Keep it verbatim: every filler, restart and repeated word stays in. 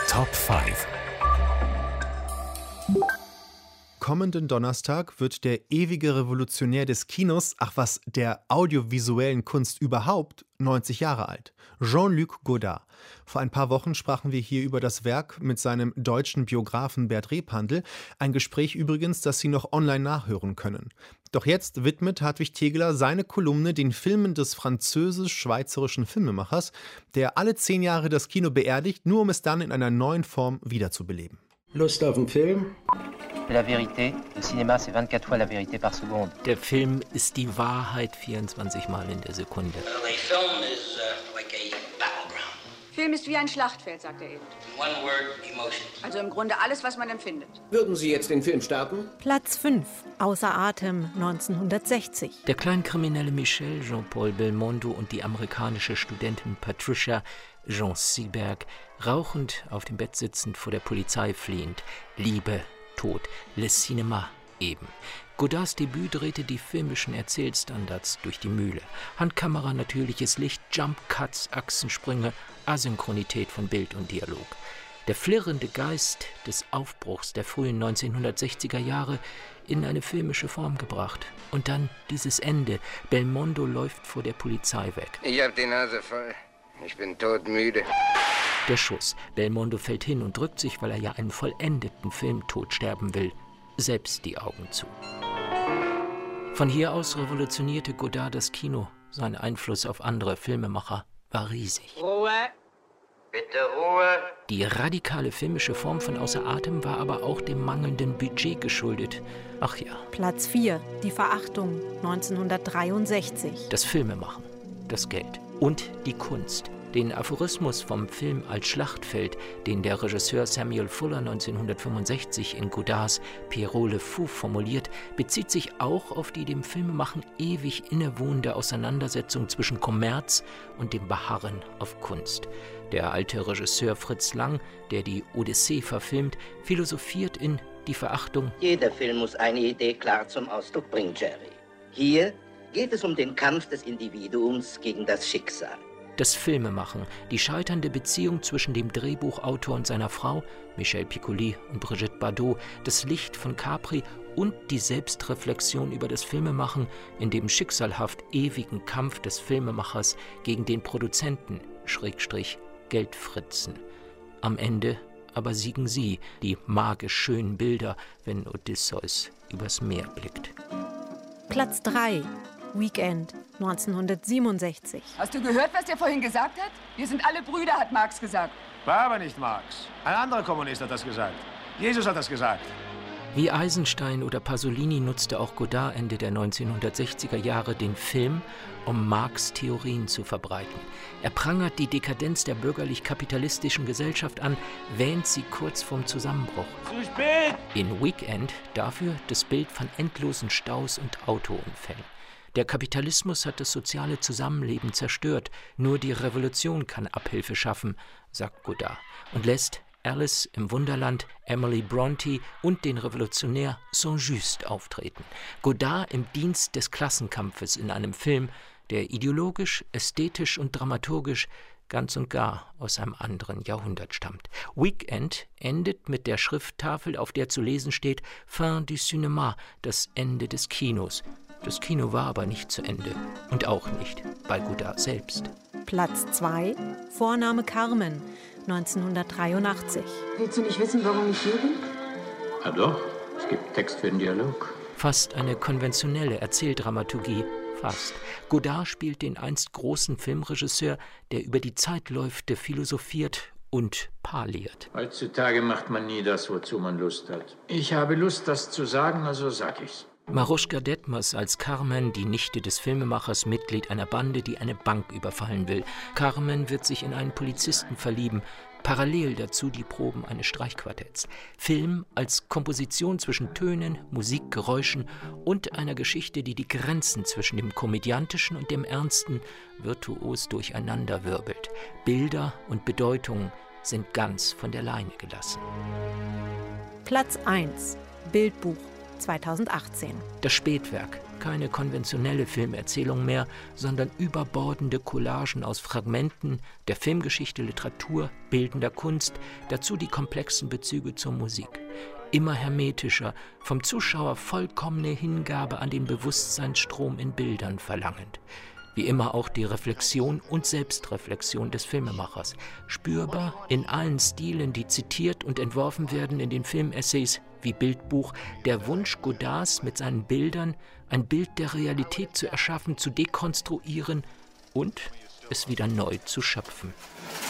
Top fünf. Kommenden Donnerstag wird der ewige Revolutionär des Kinos, ach was, der audiovisuellen Kunst überhaupt, neunzig Jahre alt. Jean-Luc Godard. Vor ein paar Wochen sprachen wir hier über das Werk mit seinem deutschen Biografen Bert Repandl. Ein Gespräch übrigens, das Sie noch online nachhören können. Doch jetzt widmet Hartwig Tegeler seine Kolumne den Filmen des französisch-schweizerischen Filmemachers, der alle zehn Jahre das Kino beerdigt, nur um es dann in einer neuen Form wiederzubeleben. Lust auf einen Film? La vérité, le cinéma c'est vingt-quatre fois la vérité par seconde. Der Film ist die Wahrheit vierundzwanzig Mal in der Sekunde. Film ist wie ein Schlachtfeld, sagt er eben. One word, emotion. Also im Grunde alles, was man empfindet. Würden Sie jetzt den Film starten? Platz fünf, Außer Atem, neunzehnhundertsechzig. Der kleinkriminelle Michel Jean-Paul Belmondo und die amerikanische Studentin Patricia Jean Seberg, rauchend auf dem Bett sitzend, vor der Polizei fliehend. Liebe, Tod, Le Cinéma eben. Godards Debüt drehte die filmischen Erzählstandards durch die Mühle. Handkamera, natürliches Licht, Jump-Cuts, Achsensprünge, Asynchronität von Bild und Dialog. Der flirrende Geist des Aufbruchs der frühen neunzehnhundertsechziger Jahre in eine filmische Form gebracht. Und dann dieses Ende. Belmondo läuft vor der Polizei weg. Ich hab die Nase voll. Ich bin todmüde. Der Schuss. Belmondo fällt hin und drückt sich, weil er ja einen vollendeten Filmtod sterben will, selbst die Augen zu. Von hier aus revolutionierte Godard das Kino. Sein Einfluss auf andere Filmemacher war riesig. Ruhe! Bitte Ruhe! Die radikale filmische Form von Außer Atem war aber auch dem mangelnden Budget geschuldet. Ach ja. Platz vier, Die Verachtung, neunzehnhundertdreiundsechzig. Das Filmemachen, das Geld und die Kunst. Den Aphorismus vom Film als Schlachtfeld, den der Regisseur Samuel Fuller neunzehnhundertfünfundsechzig in Godards Pierrot le Fou formuliert, bezieht sich auch auf die dem Filmemachen ewig innewohnende Auseinandersetzung zwischen Kommerz und dem Beharren auf Kunst. Der alte Regisseur Fritz Lang, der die Odyssee verfilmt, philosophiert in Die Verachtung. Jeder Film muss eine Idee klar zum Ausdruck bringen, Jerry. Hier geht es um den Kampf des Individuums gegen das Schicksal. Das Filmemachen, die scheiternde Beziehung zwischen dem Drehbuchautor und seiner Frau, Michel Piccoli und Brigitte Bardot, das Licht von Capri und die Selbstreflexion über das Filmemachen in dem schicksalhaft ewigen Kampf des Filmemachers gegen den Produzenten, Schrägstrich, Geldfritzen. Am Ende aber siegen sie, die magisch schönen Bilder, wenn Odysseus übers Meer blickt. Platz drei, Weekend, neunzehnhundertsiebenundsechzig. Hast du gehört, was der vorhin gesagt hat? Wir sind alle Brüder, hat Marx gesagt. War aber nicht Marx. Ein anderer Kommunist hat das gesagt. Jesus hat das gesagt. Wie Eisenstein oder Pasolini nutzte auch Godard Ende der neunzehnhundertsechziger Jahre den Film, um Marx' Theorien zu verbreiten. Er prangert die Dekadenz der bürgerlich-kapitalistischen Gesellschaft an, wähnt sie kurz vorm Zusammenbruch. Zu spät! In Weekend dafür das Bild von endlosen Staus und Autounfällen. Der Kapitalismus hat das soziale Zusammenleben zerstört. Nur die Revolution kann Abhilfe schaffen, sagt Godard, und lässt Alice im Wunderland, Emily Brontë und den Revolutionär Saint-Just auftreten. Godard im Dienst des Klassenkampfes in einem Film, der ideologisch, ästhetisch und dramaturgisch ganz und gar aus einem anderen Jahrhundert stammt. Weekend endet mit der Schrifttafel, auf der zu lesen steht Fin du cinéma, das Ende des Kinos. Das Kino war aber nicht zu Ende und auch nicht bei Godard selbst. Platz zwei, Vorname Carmen, neunzehnhundertdreiundachtzig. Willst du nicht wissen, warum ich hier bin? Ja doch, es gibt Text für den Dialog. Fast eine konventionelle Erzähldramaturgie, fast. Godard spielt den einst großen Filmregisseur, der über die Zeitläufte philosophiert und parliert. Heutzutage macht man nie das, wozu man Lust hat. Ich habe Lust, das zu sagen, also sag ich's. Maruschka Detmers als Carmen, die Nichte des Filmemachers, Mitglied einer Bande, die eine Bank überfallen will. Carmen wird sich in einen Polizisten verlieben, parallel dazu die Proben eines Streichquartetts. Film als Komposition zwischen Tönen, Musik, Geräuschen und einer Geschichte, die die Grenzen zwischen dem Komödiantischen und dem Ernsten virtuos durcheinanderwirbelt. Bilder und Bedeutungen sind ganz von der Leine gelassen. Platz eins, Bildbuch, zweitausendachtzehn. Das Spätwerk, keine konventionelle Filmerzählung mehr, sondern überbordende Collagen aus Fragmenten der Filmgeschichte, Literatur, bildender Kunst, dazu die komplexen Bezüge zur Musik. Immer hermetischer, vom Zuschauer vollkommene Hingabe an den Bewusstseinsstrom in Bildern verlangend. Wie immer auch die Reflexion und Selbstreflexion des Filmemachers. Spürbar in allen Stilen, die zitiert und entworfen werden in den Filmessays wie Bildbuch, der Wunsch Godards mit seinen Bildern ein Bild der Realität zu erschaffen, zu dekonstruieren und es wieder neu zu schöpfen.